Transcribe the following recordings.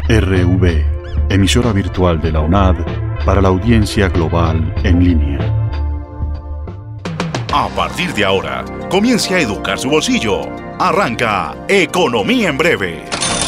RV, emisora virtual de la UNAD para la audiencia global en línea. A partir de ahora, comience a educar su bolsillo. Arranca Economía en Breve.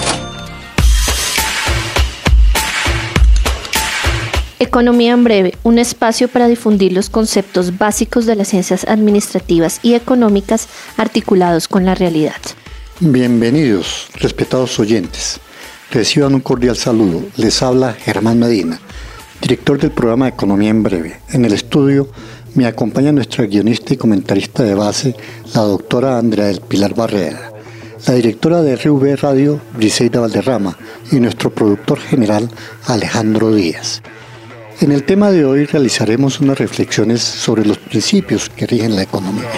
Economía en Breve, un espacio para difundir los conceptos básicos de las ciencias administrativas y económicas articulados con la realidad. Bienvenidos, respetados oyentes. Reciban un cordial saludo. Les habla Germán Medina, director del programa Economía en Breve. En el estudio me acompaña nuestra guionista y comentarista de base, la doctora Andrea del Pilar Barrera, la directora de RV Radio, Briseida Valderrama, y nuestro productor general, Alejandro Díaz. En el tema de hoy realizaremos unas reflexiones sobre los principios que rigen la economía.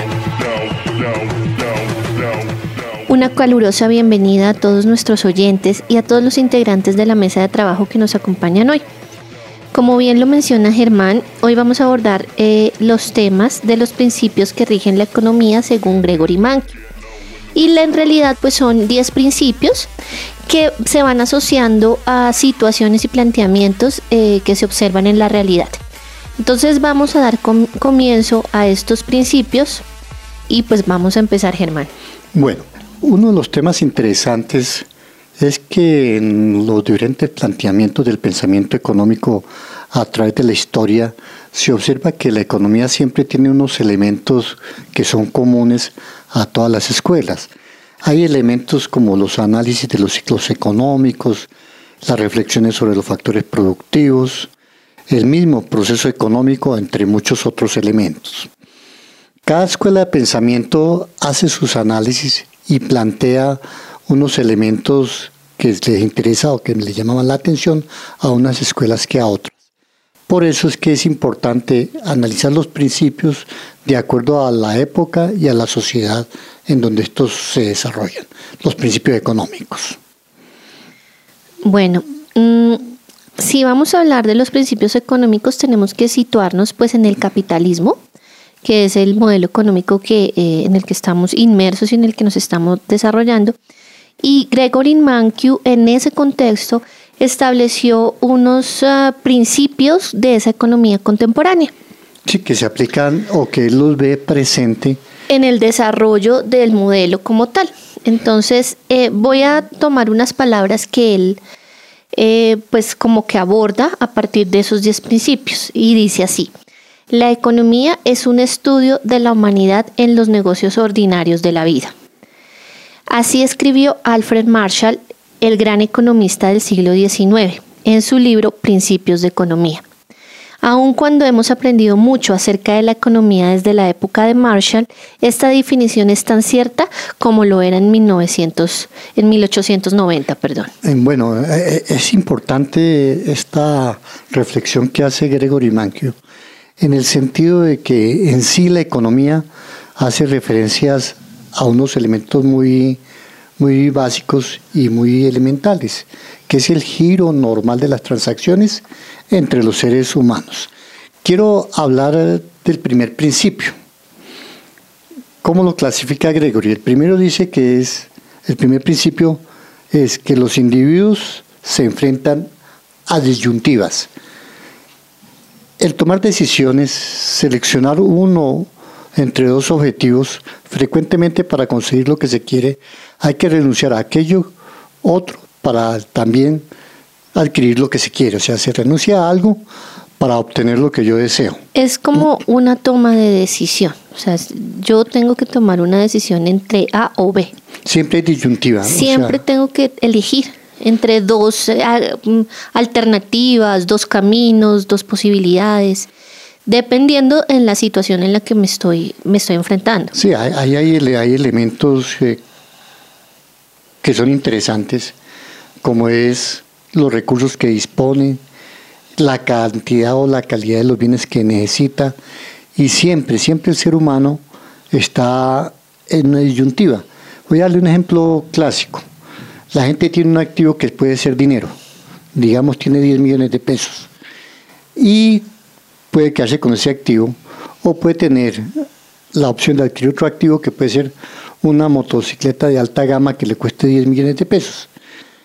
Una calurosa bienvenida a todos nuestros oyentes y a todos los integrantes de la mesa de trabajo que nos acompañan hoy. Como bien lo menciona Germán, hoy vamos a abordar los temas de los principios que rigen la economía según Gregory Mankiw. Y en realidad pues son 10 principios que se van asociando a situaciones y planteamientos que se observan en la realidad. Entonces vamos a dar comienzo a estos principios y pues vamos a empezar, Germán. Bueno, uno de los temas interesantes es que en los diferentes planteamientos del pensamiento económico a través de la historia se observa que la economía siempre tiene unos elementos que son comunes a todas las escuelas. Hay elementos como los análisis de los ciclos económicos, las reflexiones sobre los factores productivos, el mismo proceso económico, entre muchos otros elementos. Cada escuela de pensamiento hace sus análisis y plantea unos elementos que les interesa o que le llamaban la atención a unas escuelas que a otras. Por eso es que es importante analizar los principios de acuerdo a la época y a la sociedad en donde estos se desarrollan, los principios económicos. Bueno, si vamos a hablar de los principios económicos, tenemos que situarnos pues en el capitalismo, que es el modelo económico en el que estamos inmersos y en el que nos estamos desarrollando. Y Gregory Mankiw en ese contexto estableció unos principios de esa economía contemporánea. Sí, que se aplican o que él los ve presente en el desarrollo del modelo como tal. Entonces voy a tomar unas palabras que él pues como que aborda a partir de esos 10 principios y dice así: la economía es un estudio de la humanidad en los negocios ordinarios de la vida. Así escribió Alfred Marshall, el gran economista del siglo XIX, en su libro Principios de Economía. Aun cuando hemos aprendido mucho acerca de la economía desde la época de Marshall, esta definición es tan cierta como lo era en 1890. Bueno, es importante esta reflexión que hace Gregory Mankiw, en el sentido de que en sí la economía hace referencias a unos elementos muy básicos y muy elementales, que es el giro normal de las transacciones entre los seres humanos. Quiero hablar del primer principio. ¿Cómo lo clasifica Gregory? El primer principio es que los individuos se enfrentan a disyuntivas. El tomar decisiones, seleccionar uno entre dos objetivos, frecuentemente para conseguir lo que se quiere, hay que renunciar a aquello otro para también adquirir lo que se quiere. O sea, se renuncia a algo para obtener lo que yo deseo. Es como una toma de decisión. O sea, yo tengo que tomar una decisión entre A o B. Siempre hay disyuntiva. Siempre tengo que elegir entre dos alternativas, dos caminos, dos posibilidades, dependiendo en la situación en la que me estoy enfrentando. Sí, hay elementos que son interesantes, como es los recursos que dispone, la cantidad o la calidad de los bienes que necesita, y siempre el ser humano está en una disyuntiva. Voy a darle un ejemplo clásico. La gente tiene un activo que puede ser dinero, digamos tiene 10 millones de pesos, y puede quedarse con ese activo, o puede tener la opción de adquirir otro activo que puede ser una motocicleta de alta gama que le cueste 10 millones de pesos.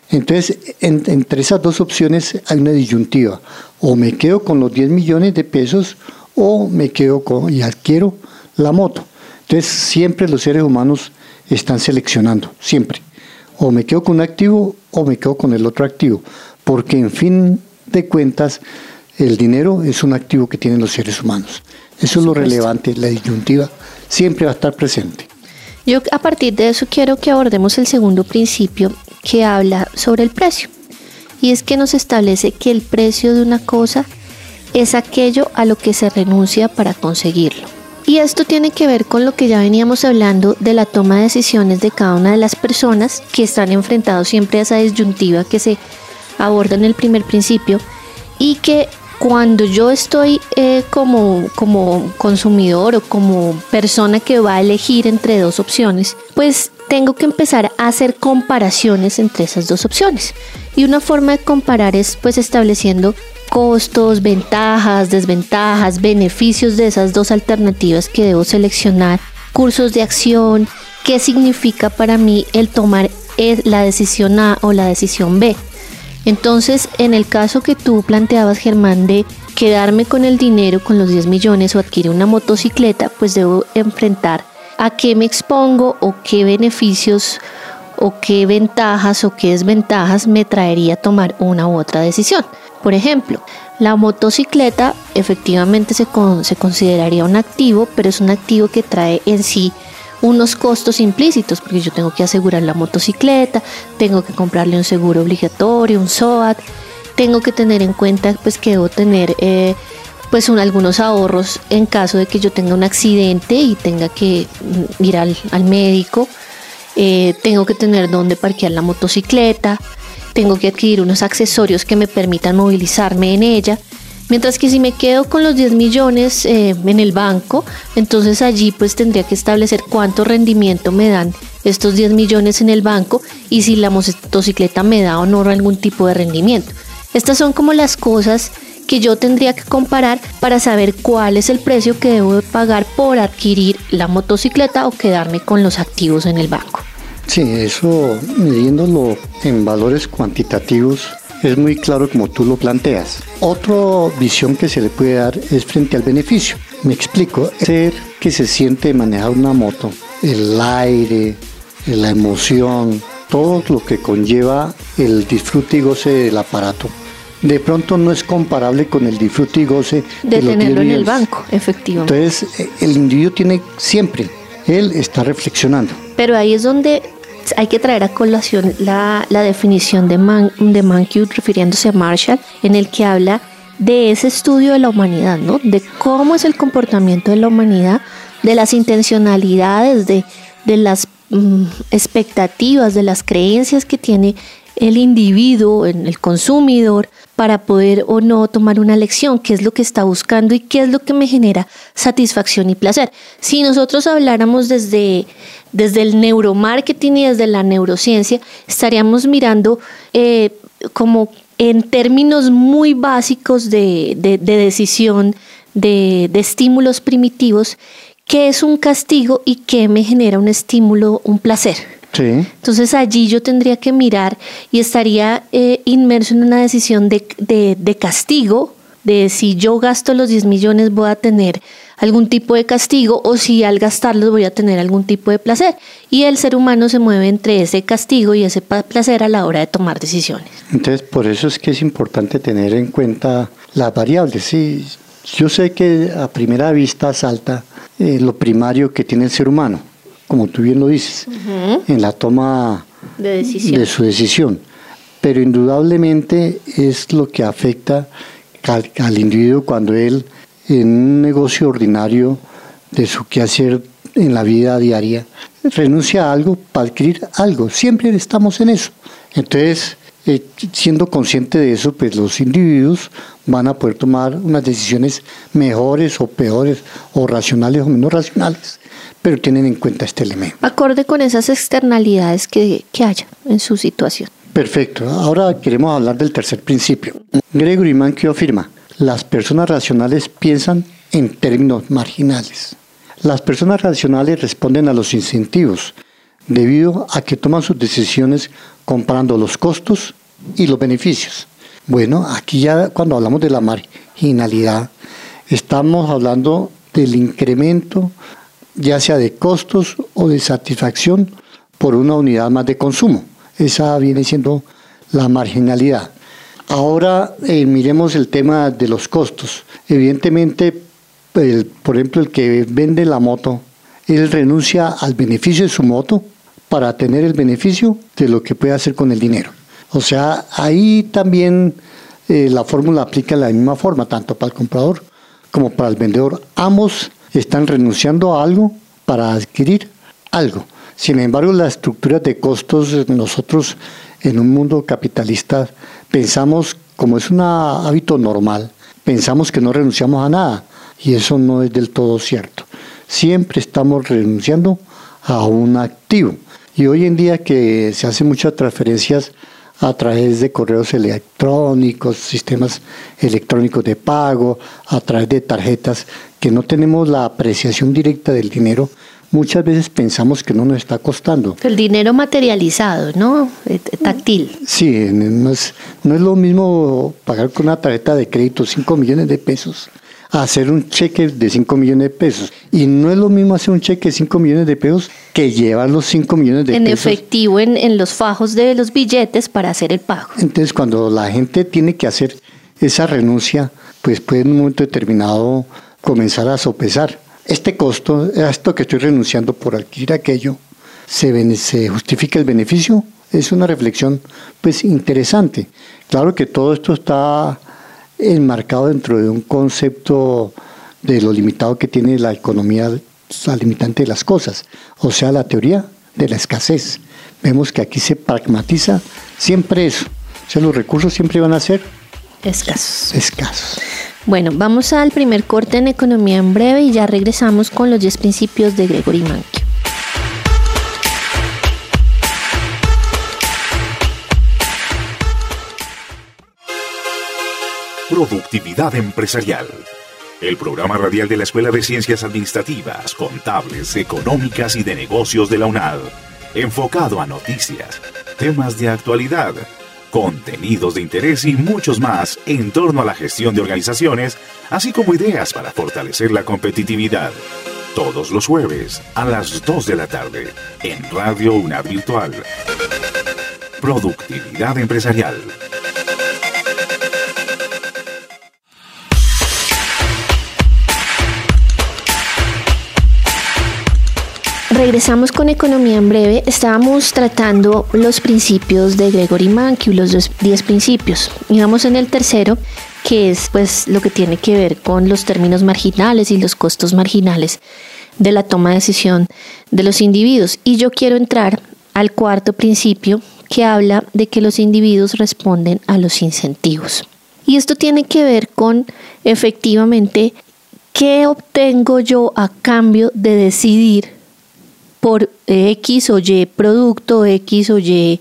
Entonces, entre esas dos opciones hay una disyuntiva. O me quedo con los 10 millones de pesos o me quedo y adquiero la moto. Entonces, siempre los seres humanos están seleccionando, siempre. O me quedo con un activo o me quedo con el otro activo. Porque, en fin de cuentas, el dinero es un activo que tienen los seres humanos. Eso es lo relevante, la disyuntiva siempre va a estar presente. Yo a partir de eso quiero que abordemos el segundo principio que habla sobre el precio. Y es que nos establece que el precio de una cosa es aquello a lo que se renuncia para conseguirlo. Y esto tiene que ver con lo que ya veníamos hablando de la toma de decisiones de cada una de las personas que están enfrentados siempre a esa disyuntiva que se aborda en el primer principio, y que cuando yo estoy como consumidor o como persona que va a elegir entre dos opciones, pues tengo que empezar a hacer comparaciones entre esas dos opciones. Y una forma de comparar es pues estableciendo costos, ventajas, desventajas, beneficios de esas dos alternativas que debo seleccionar, cursos de acción, qué significa para mí el tomar la decisión A o la decisión B. Entonces, en el caso que tú planteabas, Germán, de quedarme con el dinero, con los 10 millones o adquirir una motocicleta, pues debo enfrentar a qué me expongo o qué beneficios o qué ventajas o qué desventajas me traería tomar una u otra decisión. Por ejemplo, la motocicleta efectivamente se consideraría un activo, pero es un activo que trae en sí unos costos implícitos, porque yo tengo que asegurar la motocicleta, tengo que comprarle un seguro obligatorio, un SOAT, tengo que tener en cuenta pues que debo tener algunos ahorros en caso de que yo tenga un accidente y tenga que ir al médico, tengo que tener dónde parquear la motocicleta, tengo que adquirir unos accesorios que me permitan movilizarme en ella. Mientras que si me quedo con los 10 millones en el banco, entonces allí pues tendría que establecer cuánto rendimiento me dan estos 10 millones en el banco y si la motocicleta me da o no algún tipo de rendimiento. Estas son como las cosas que yo tendría que comparar para saber cuál es el precio que debo pagar por adquirir la motocicleta o quedarme con los activos en el banco. Sí, eso midiéndolo en valores cuantitativos es muy claro como tú lo planteas. Otra visión que se le puede dar es frente al beneficio. Me explico, ser que se siente manejar una moto, el aire, la emoción, todo lo que conlleva el disfrute y goce del aparato, de pronto no es comparable con el disfrute y goce de tenerlo en el banco, efectivamente. Entonces, el individuo tiene siempre, él está reflexionando. Pero ahí es donde hay que traer a colación la definición de Mankiw, refiriéndose a Marshall, en el que habla de ese estudio de la humanidad, ¿no? De cómo es el comportamiento de la humanidad, de las intencionalidades, de las expectativas, de las creencias que tiene el individuo, el consumidor, para poder o no tomar una elección, qué es lo que está buscando y qué es lo que me genera satisfacción y placer. Si nosotros habláramos desde el neuromarketing y desde la neurociencia, estaríamos mirando como en términos muy básicos de decisión, de estímulos primitivos, qué es un castigo y qué me genera un estímulo, un placer. Sí. Entonces allí yo tendría que mirar y estaría inmerso en una decisión de castigo, de si yo gasto los 10 millones voy a tener algún tipo de castigo o si al gastarlos voy a tener algún tipo de placer. Y el ser humano se mueve entre ese castigo y ese placer a la hora de tomar decisiones. Entonces por eso es que es importante tener en cuenta las variables. Sí, yo sé que a primera vista salta lo primario que tiene el ser humano, como tú bien lo dices, en la toma de su decisión. Pero indudablemente es lo que afecta al individuo cuando él, en un negocio ordinario de su quehacer en la vida diaria, renuncia a algo para adquirir algo. Siempre estamos en eso. Entonces, siendo consciente de eso, pues los individuos van a poder tomar unas decisiones mejores o peores, o racionales o menos racionales, pero tienen en cuenta este elemento. Acorde con esas externalidades que haya en su situación. Perfecto. Ahora queremos hablar del tercer principio. Gregory Mankiw afirma: las personas racionales piensan en términos marginales. Las personas racionales responden a los incentivos debido a que toman sus decisiones comparando los costos y los beneficios. Bueno, aquí ya cuando hablamos de la marginalidad, estamos hablando del incremento, ya sea de costos o de satisfacción por una unidad más de consumo. Esa viene siendo la marginalidad. Ahora miremos el tema de los costos. Evidentemente, por ejemplo, el que vende la moto, él renuncia al beneficio de su moto para tener el beneficio de lo que puede hacer con el dinero. O sea, ahí también la fórmula aplica de la misma forma, tanto para el comprador como para el vendedor. Ambos están renunciando a algo para adquirir algo. Sin embargo, las estructuras de costos, nosotros en un mundo capitalista pensamos, como es un hábito normal, pensamos que no renunciamos a nada, y eso no es del todo cierto. Siempre estamos renunciando a un activo. Y hoy en día que se hacen muchas transferencias a través de correos electrónicos, sistemas electrónicos de pago, a través de tarjetas, que no tenemos la apreciación directa del dinero, muchas veces pensamos que no nos está costando. El dinero materializado, ¿no? Táctil. Sí, no es lo mismo pagar con una tarjeta de crédito 5 millones de pesos a hacer un cheque de 5 millones de pesos. Y no es lo mismo hacer un cheque de 5 millones de pesos que llevar los 5 millones de pesos. En efectivo, en los fajos de los billetes para hacer el pago. Entonces, cuando la gente tiene que hacer esa renuncia, pues puede en un momento determinado comenzar a sopesar. Este costo, a esto que estoy renunciando por adquirir aquello, ¿se justifica el beneficio? Es una reflexión pues interesante. Claro que todo esto está enmarcado dentro de un concepto de lo limitado que tiene la economía, la limitante de las cosas, o sea, la teoría de la escasez. Vemos que aquí se pragmatiza siempre eso, o sea, los recursos siempre van a ser escasos. Bueno, vamos al primer corte en Economía en Breve y ya regresamos con los 10 principios de Gregory Mankiw. Productividad Empresarial. El programa radial de la Escuela de Ciencias Administrativas, Contables, Económicas y de Negocios de la UNAD. Enfocado a noticias, temas de actualidad, contenidos de interés y muchos más en torno a la gestión de organizaciones, así como ideas para fortalecer la competitividad. Todos los jueves a las 2 de la tarde en Radio UNAD Virtual. Productividad Empresarial. Regresamos con Economía en Breve. Estábamos tratando los principios de Gregory Mankiw, los 10 principios. Y vamos en el tercero, que es pues lo que tiene que ver con los términos marginales y los costos marginales de la toma de decisión de los individuos. Y yo quiero entrar al cuarto principio, que habla de que los individuos responden a los incentivos. Y esto tiene que ver con efectivamente qué obtengo yo a cambio de decidir por X o Y producto, X o Y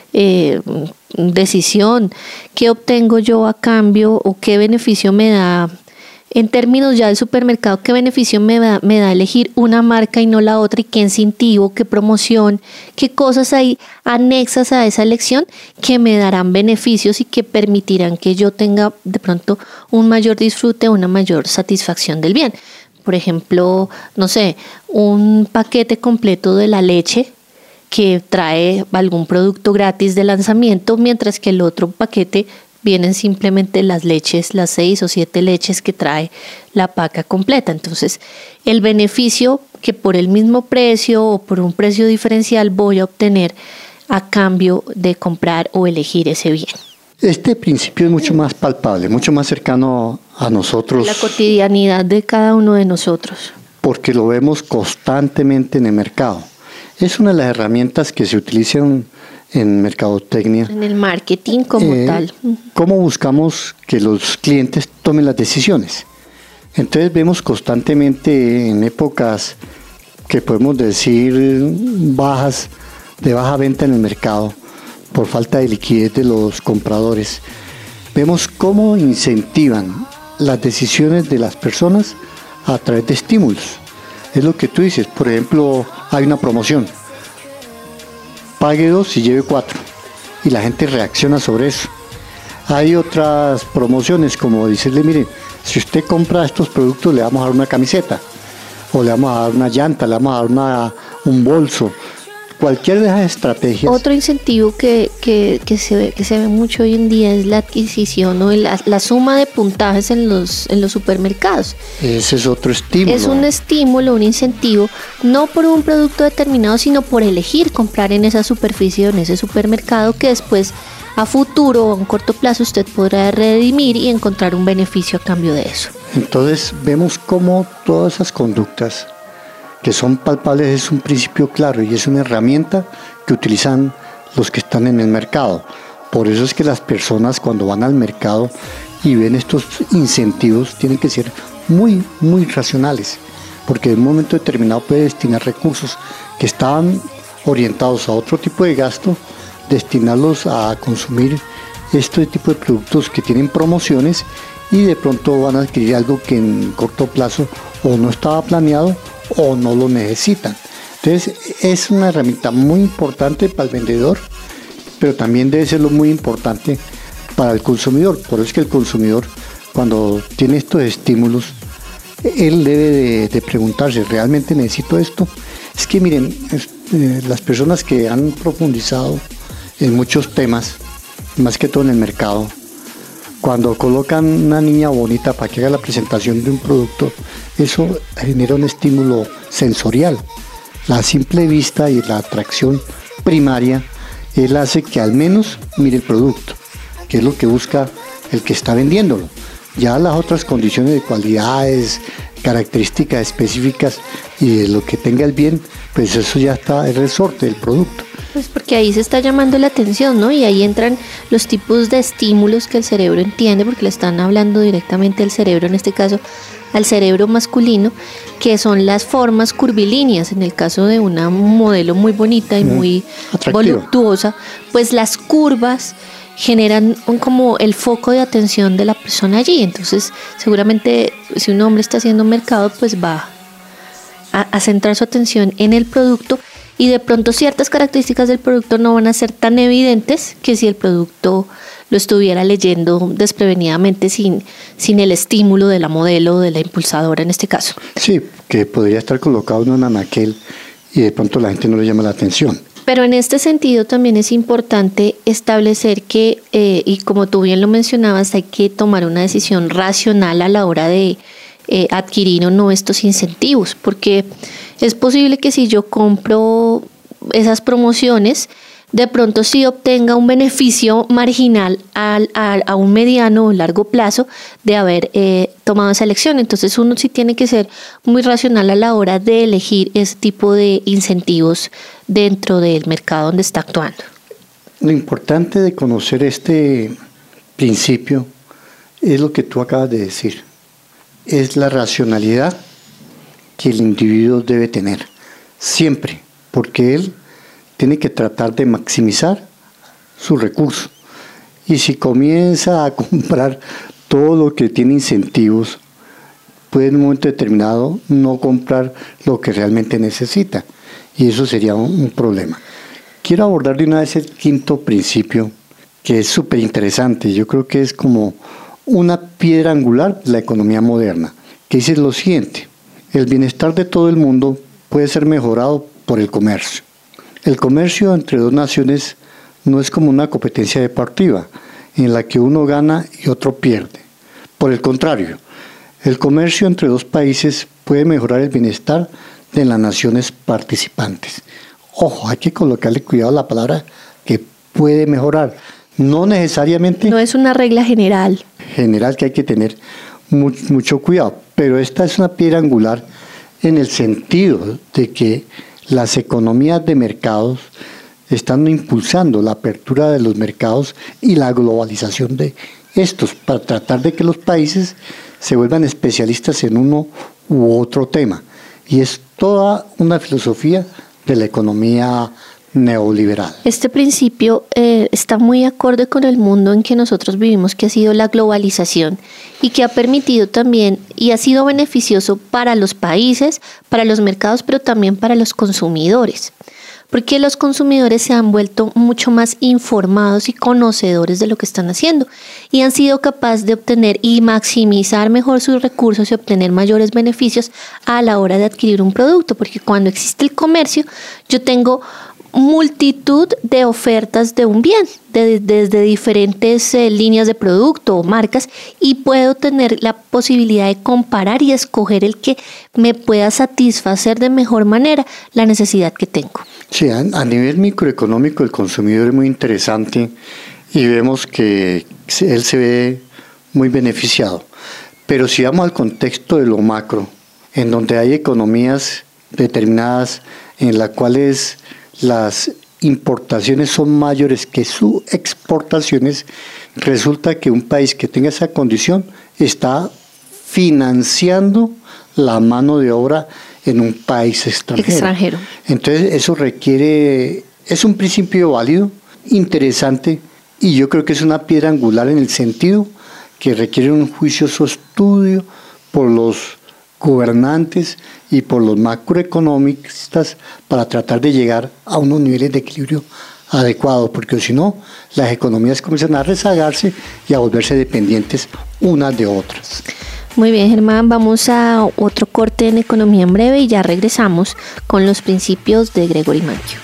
decisión, qué obtengo yo a cambio o qué beneficio me da, en términos ya del supermercado, qué beneficio me da elegir una marca y no la otra, y qué incentivo, qué promoción, qué cosas hay anexas a esa elección que me darán beneficios y que permitirán que yo tenga de pronto un mayor disfrute, una mayor satisfacción del bien. Por ejemplo, no sé, un paquete completo de la leche que trae algún producto gratis de lanzamiento, mientras que el otro paquete vienen simplemente las leches, las 6 o 7 leches que trae la paca completa. Entonces, el beneficio que por el mismo precio o por un precio diferencial voy a obtener a cambio de comprar o elegir ese bien. Este principio es mucho más palpable, mucho más cercano a nosotros. La cotidianidad de cada uno de nosotros. Porque lo vemos constantemente en el mercado. Es una de las herramientas que se utilizan en mercadotecnia. En el marketing como tal. ¿Cómo buscamos que los clientes tomen las decisiones? Entonces vemos constantemente en épocas que podemos decir bajas, de baja venta en el mercado, por falta de liquidez de los compradores, vemos cómo incentivan las decisiones de las personas a través de estímulos. Es lo que tú dices, por ejemplo, hay una promoción, pague 2 y lleve 4. Y la gente reacciona sobre eso. Hay otras promociones como decirle, mire, si usted compra estos productos le vamos a dar una camiseta, o le vamos a dar una llanta, le vamos a dar un bolso. Cualquier de esas estrategias. Otro incentivo que se ve mucho hoy en día es la adquisición o la suma de puntajes en los supermercados. Ese es otro estímulo. Es un estímulo, un incentivo, no por un producto determinado, sino por elegir comprar en esa superficie o en ese supermercado que después a futuro o a un corto plazo usted podrá redimir y encontrar un beneficio a cambio de eso. Entonces vemos cómo todas esas conductas que son palpables es un principio claro y es una herramienta que utilizan los que están en el mercado. Por eso es que las personas cuando van al mercado y ven estos incentivos tienen que ser muy, muy racionales, porque en un momento determinado puede destinar recursos que estaban orientados a otro tipo de gasto, destinarlos a consumir este tipo de productos que tienen promociones y de pronto van a adquirir algo que en corto plazo o no estaba planeado o no lo necesitan. Entonces es una herramienta muy importante para el vendedor, pero también debe serlo muy importante para el consumidor. Por eso es que el consumidor, cuando tiene estos estímulos, él debe de preguntarse, ¿realmente necesito esto? Es que miren, las personas que han profundizado en muchos temas, más que todo en el mercado, cuando colocan una niña bonita para que haga la presentación de un producto, eso genera un estímulo sensorial. La simple vista y la atracción primaria, él hace que al menos mire el producto, que es lo que busca el que está vendiéndolo. Ya las otras condiciones de cualidades, características específicas y de lo que tenga el bien, pues eso ya está el resorte del producto. Pues porque ahí se está llamando la atención, ¿no? Y ahí entran los tipos de estímulos que el cerebro entiende, porque le están hablando directamente al cerebro, en este caso al cerebro masculino, que son las formas curvilíneas. En el caso de una modelo muy bonita y muy voluptuosa, pues las curvas generan como el foco de atención de la persona allí. Entonces, seguramente si un hombre está haciendo mercado, pues va a centrar su atención en el producto. Y de pronto ciertas características del producto no van a ser tan evidentes que si el producto lo estuviera leyendo desprevenidamente sin el estímulo de la modelo o de la impulsadora en este caso. Sí, que podría estar colocado en un anaquel y de pronto la gente no le llama la atención. Pero en este sentido también es importante establecer que, y como tú bien lo mencionabas, hay que tomar una decisión racional a la hora de adquirir o no estos incentivos, porque es posible que si yo compro esas promociones, de pronto sí obtenga un beneficio marginal a un mediano o largo plazo de haber tomado esa elección. Entonces uno sí tiene que ser muy racional a la hora de elegir ese tipo de incentivos dentro del mercado donde está actuando. Lo importante de conocer este principio es lo que tú acabas de decir. Es la racionalidad que el individuo debe tener, siempre, porque él tiene que tratar de maximizar su recurso. Y si comienza a comprar todo lo que tiene incentivos, puede en un momento determinado no comprar lo que realmente necesita, y eso sería un problema. Quiero abordar de una vez el quinto principio, que es súper interesante. Yo creo que es como una piedra angular de la economía moderna, que dice lo siguiente: el bienestar de todo el mundo puede ser mejorado por el comercio. El comercio entre dos naciones no es como una competencia deportiva, en la que uno gana y otro pierde. Por el contrario, el comercio entre dos países puede mejorar el bienestar de las naciones participantes. Ojo, hay que colocarle cuidado a la palabra que puede mejorar. No necesariamente... No es una regla general. General que hay que tener mucho cuidado, pero esta es una piedra angular en el sentido de que las economías de mercados están impulsando la apertura de los mercados y la globalización de estos para tratar de que los países se vuelvan especialistas en uno u otro tema. Y es toda una filosofía de la economía neoliberal. Este principio está muy acorde con el mundo en que nosotros vivimos, que ha sido la globalización y que ha permitido también y ha sido beneficioso para los países, para los mercados, pero también para los consumidores. porque los consumidores se han vuelto mucho más informados y conocedores de lo que están haciendo y han sido capaces de obtener y maximizar mejor sus recursos y obtener mayores beneficios a la hora de adquirir un producto, porque cuando existe el comercio yo tengo multitud de ofertas de un bien, desde diferentes líneas de producto o marcas, y puedo tener la posibilidad de comparar y escoger el que me pueda satisfacer de mejor manera la necesidad que tengo. Sí, a nivel microeconómico el consumidor es muy interesante y vemos que él se ve muy beneficiado. Pero si vamos al contexto de lo macro, en donde hay economías determinadas en las cuales las importaciones son mayores que sus exportaciones, resulta que un país que tenga esa condición está financiando la mano de obra en un país extranjero. Entonces eso es un principio válido, interesante, y yo creo que es una piedra angular en el sentido que requiere un juicioso estudio por los gobernantes y por los macroeconomistas para tratar de llegar a unos niveles de equilibrio adecuados, porque si no, las economías comienzan a rezagarse y a volverse dependientes unas de otras. Muy bien, Germán, vamos a otro corte en Economía en Breve y ya regresamos con los principios de Gregory Mankiw.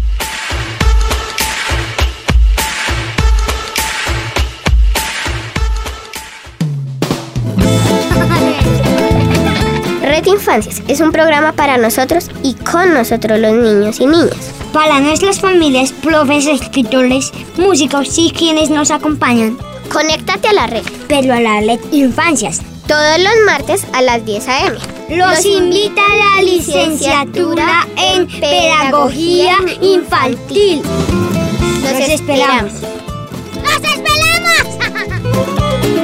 Red Infancias es un programa para nosotros y con nosotros los niños y niñas. Para nuestras familias, profes, escritores, músicos y quienes nos acompañan. Conéctate a la red. Pero a la Red Infancias. Todos los martes a las 10 a.m. Los invita a la licenciatura en Pedagogía Infantil. Los esperamos. ¡Los esperamos!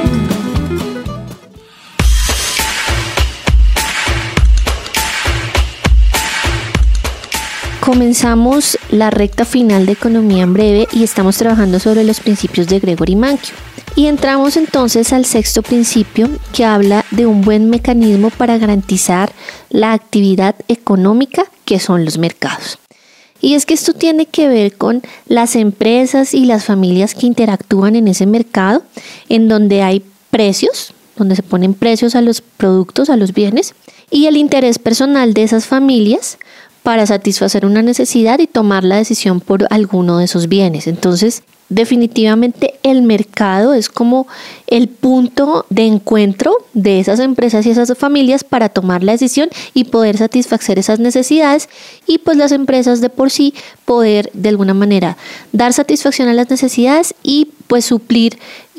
Comenzamos la recta final de Economía en Breve y estamos trabajando sobre los principios de Gregory Mankiw. Y entramos entonces al sexto principio, que habla de un buen mecanismo para garantizar la actividad económica, que son los mercados. Y es que esto tiene que ver con las empresas y las familias que interactúan en ese mercado, en donde hay precios, donde se ponen precios a los productos, a los bienes, y el interés personal de esas familias para satisfacer una necesidad y tomar la decisión por alguno de esos bienes. Entonces, definitivamente el mercado es como el punto de encuentro de esas empresas y esas familias para tomar la decisión y poder satisfacer esas necesidades, y pues las empresas de por sí poder de alguna manera dar satisfacción a las necesidades y pues suplir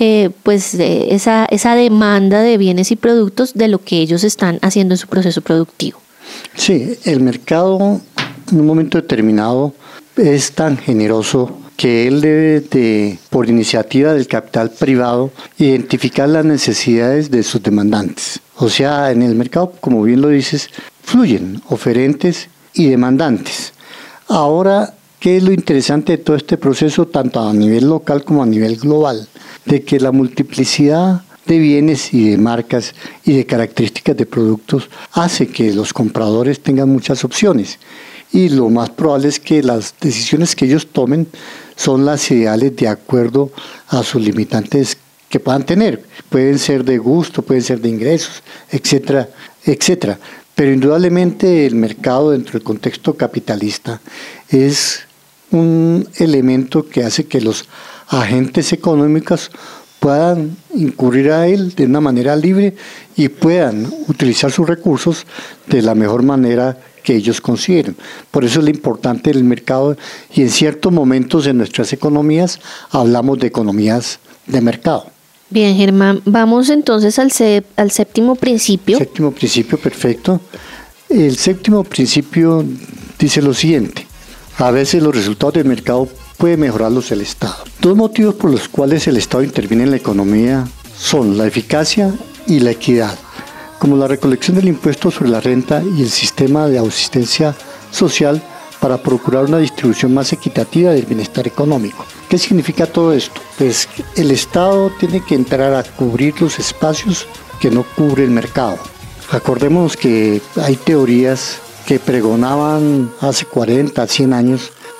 esa demanda de bienes y productos de lo que ellos están haciendo en su proceso productivo. Sí, el mercado en un momento determinado es tan generoso que él debe por iniciativa del capital privado, identificar las necesidades de sus demandantes. O sea, en el mercado, como bien lo dices, fluyen oferentes y demandantes. Ahora, ¿qué es lo interesante de todo este proceso, tanto a nivel local como a nivel global? De que la multiplicidad de bienes y de marcas y de características de productos hace que los compradores tengan muchas opciones, y lo más probable es que las decisiones que ellos tomen son las ideales de acuerdo a sus limitantes que puedan tener. Pueden ser de gusto, pueden ser de ingresos, etcétera, etcétera. Pero indudablemente el mercado dentro del contexto capitalista es un elemento que hace que los agentes económicos puedan incurrir a él de una manera libre y puedan utilizar sus recursos de la mejor manera que ellos consideren. Por eso es lo importante del mercado, y en ciertos momentos en nuestras economías hablamos de economías de mercado. Bien, Germán, vamos entonces al séptimo principio. Séptimo principio, perfecto. El séptimo principio dice lo siguiente: a veces los resultados del mercado puede mejorarlos el Estado. Dos motivos por los cuales el Estado interviene en la economía son la eficacia y la equidad, como la recolección del impuesto sobre la renta y el sistema de asistencia social para procurar una distribución más equitativa del bienestar económico. ¿Qué significa todo esto? Pues el Estado tiene que entrar a cubrir los espacios que no cubre el mercado. Acordémonos que hay teorías que pregonaban hace 40, 100 años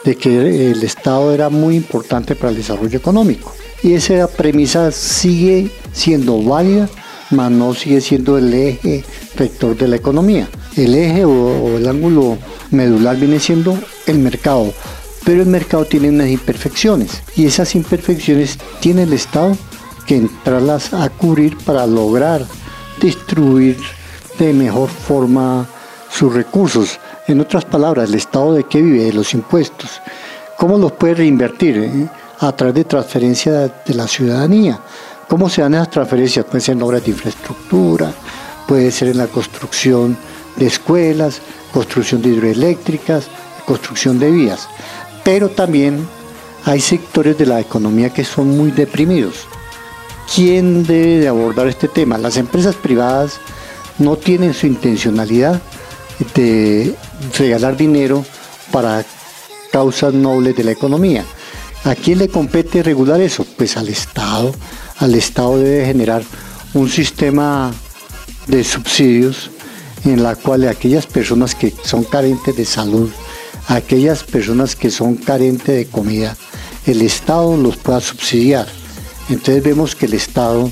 de que el Estado era muy importante para el desarrollo económico. Y esa premisa sigue siendo válida, mas no sigue siendo el eje rector de la economía. El eje o el ángulo medular viene siendo el mercado, pero el mercado tiene unas imperfecciones y esas imperfecciones tiene el Estado que entrarlas a cubrir para lograr distribuir de mejor forma sus recursos. En otras palabras, ¿el Estado de qué vive? De los impuestos. ¿Cómo los puede reinvertir? A través de transferencia de la ciudadanía. ¿Cómo se dan esas transferencias? Puede ser en obras de infraestructura, puede ser en la construcción de escuelas, construcción de hidroeléctricas, construcción de vías. Pero también hay sectores de la economía que son muy deprimidos. ¿Quién debe de abordar este tema? Las empresas privadas no tienen su intencionalidad de regalar dinero para causas nobles de la economía. ¿A quién le compete regular eso? Pues al Estado. Al Estado debe generar un sistema de subsidios en la cual aquellas personas que son carentes de salud, aquellas personas que son carentes de comida, el Estado los pueda subsidiar. Entonces vemos que el Estado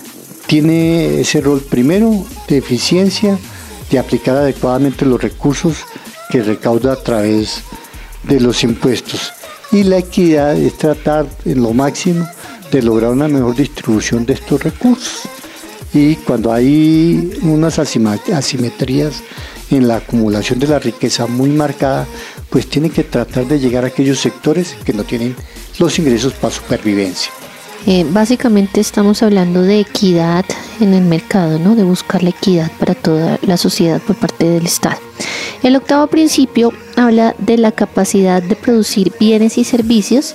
tiene ese rol primero de eficiencia, de aplicar adecuadamente los recursos que recauda a través de los impuestos. Y la equidad es tratar en lo máximo de lograr una mejor distribución de estos recursos. Y cuando hay unas asimetrías en la acumulación de la riqueza muy marcada, pues tiene que tratar de llegar a aquellos sectores que no tienen los ingresos para supervivencia. Básicamente estamos hablando de equidad en el mercado, ¿no? De buscar la equidad para toda la sociedad por parte del Estado. El octavo principio habla de la capacidad de producir bienes y servicios,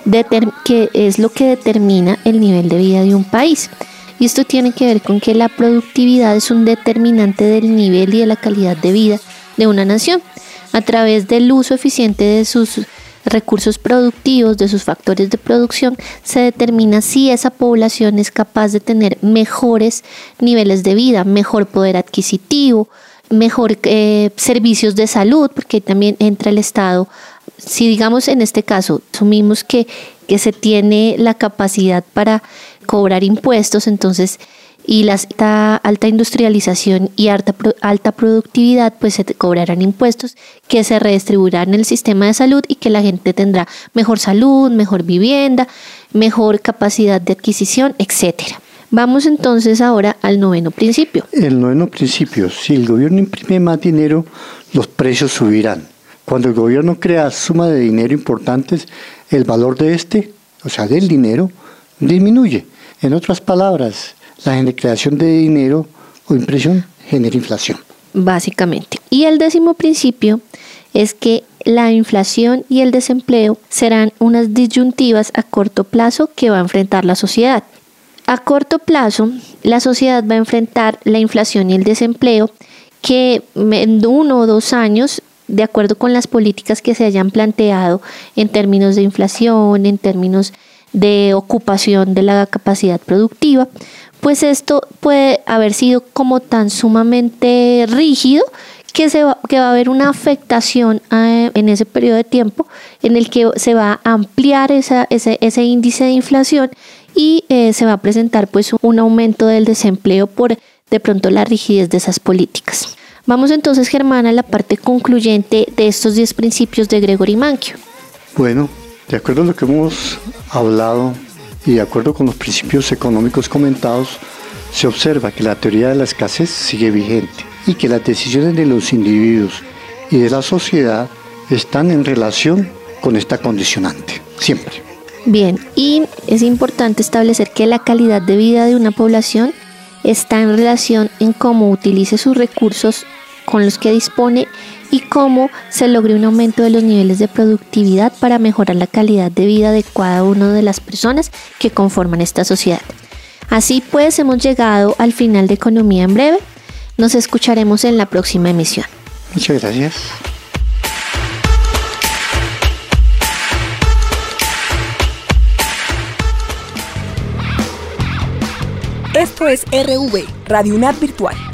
que es lo que determina el nivel de vida de un país. Y esto tiene que ver con que la productividad es un determinante del nivel y de la calidad de vida de una nación. A través del uso eficiente de sus recursos productivos, de sus factores de producción, se determina si esa población es capaz de tener mejores niveles de vida, mejor poder adquisitivo, mejor servicios de salud, porque también entra el Estado. Si digamos en este caso asumimos que se tiene la capacidad para cobrar impuestos, entonces y la alta industrialización y alta productividad, pues se cobrarán impuestos que se redistribuirán en el sistema de salud y que la gente tendrá mejor salud, mejor vivienda, mejor capacidad de adquisición, etcétera. Vamos entonces ahora al noveno principio. El noveno principio: si el gobierno imprime más dinero, los precios subirán. Cuando el gobierno crea sumas de dinero importantes, el valor de o sea, del dinero, disminuye. En otras palabras, la creación de dinero o impresión genera inflación. Básicamente. Y el décimo principio es que la inflación y el desempleo serán unas disyuntivas a corto plazo que va a enfrentar la sociedad. A corto plazo, la sociedad va a enfrentar la inflación y el desempleo que en 1 o 2 años, de acuerdo con las políticas que se hayan planteado en términos de inflación, en términos de ocupación de la capacidad productiva, pues esto puede haber sido como tan sumamente rígido que va a haber una afectación en ese periodo de tiempo en el que se va a ampliar ese índice de inflación y se va a presentar pues un aumento del desempleo por de pronto la rigidez de esas políticas. Vamos entonces, Germán, a la parte concluyente de estos 10 principios de Gregory Mankiw. Bueno, de acuerdo a lo que hemos hablado y de acuerdo con los principios económicos comentados, se observa que la teoría de la escasez sigue vigente y que las decisiones de los individuos y de la sociedad están en relación con esta condicionante, siempre. Bien, y es importante establecer que la calidad de vida de una población está en relación en cómo utilice sus recursos con los que dispone y cómo se logre un aumento de los niveles de productividad para mejorar la calidad de vida de cada una de las personas que conforman esta sociedad. Así pues, hemos llegado al final de Economía en Breve. Nos escucharemos en la próxima emisión. Muchas gracias. Esto es RV, Radio UNAD Virtual.